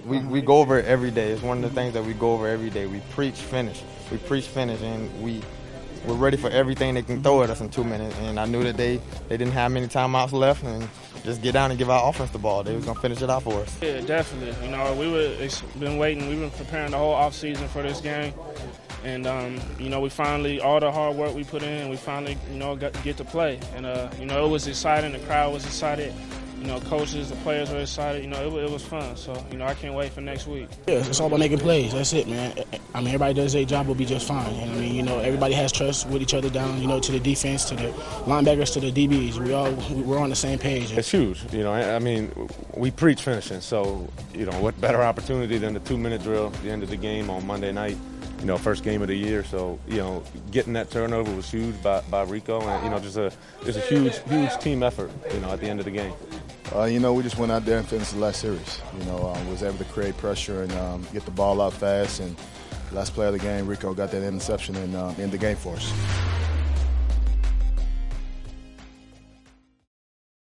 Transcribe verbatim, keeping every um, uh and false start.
We we go over it every day. It's one of the things that we go over every day. We preach finish. We preach finish, and we we're ready for everything they can throw at us in two minutes. And I knew that they, they didn't have many timeouts left, and just get down and give our offense the ball. They was gonna finish it out for us. Yeah, definitely. You know, we were been waiting. We've been preparing the whole off season for this game. And, um, you know, we finally, all the hard work we put in, we finally, you know, got to get to play. And, uh, you know, it was exciting. The crowd was excited. You know, coaches, the players were excited. You know, it, it was fun. So, you know, I can't wait for next week. Yeah, it's all about making plays. That's it, man. I mean, everybody does their job, will be just fine. And, I mean, you know, everybody has trust with each other down, you know, to the defense, to the linebackers, to the D Bs. We all, we're on the same page. It's huge. You know, I mean, we preach finishing. So, you know, what better opportunity than the two-minute drill at the end of the game on Monday night? You know, first game of the year, so you know, getting that turnover was huge by, by Rico, and you know, just a just a huge, huge team effort. You know, at the end of the game. Uh, you know, we just went out there and finished the last series. You know, um, was able to create pressure and um, get the ball out fast. And last play of the game, Rico got that interception and um, end the game for us.